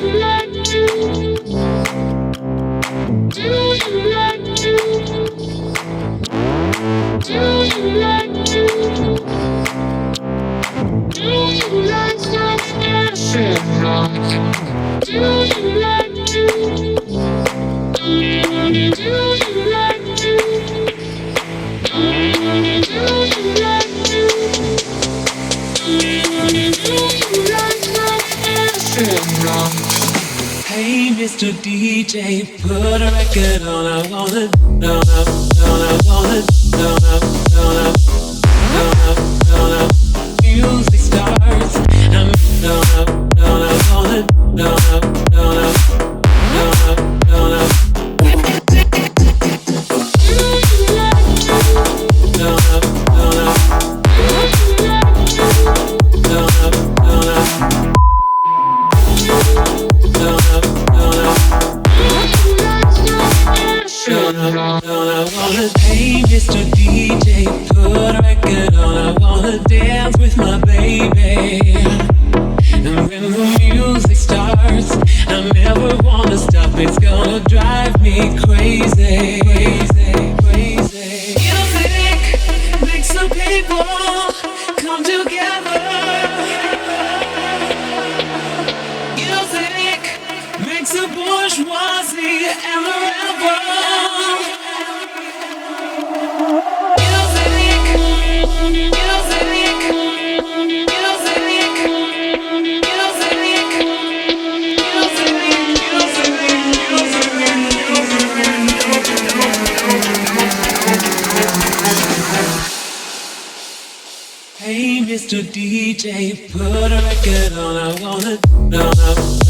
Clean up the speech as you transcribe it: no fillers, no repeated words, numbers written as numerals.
Hey, Mr. DJ, put a record on. I wanna, down up, I wanna, down up, down up, down up, down up. Music starts. I'm down up, I wanna, down up, down up, down up, down up. Down up, down up, down up, down up. Hey, Mr. DJ, put a record on. I wanna dance with my baby. And when the music starts, I never wanna stop. It's gonna drive me crazy, crazy, crazy. Music makes the people come together. Music makes the bourgeoisie and the rebel. Hey, Mr. DJ, put a record on. I wanna down up.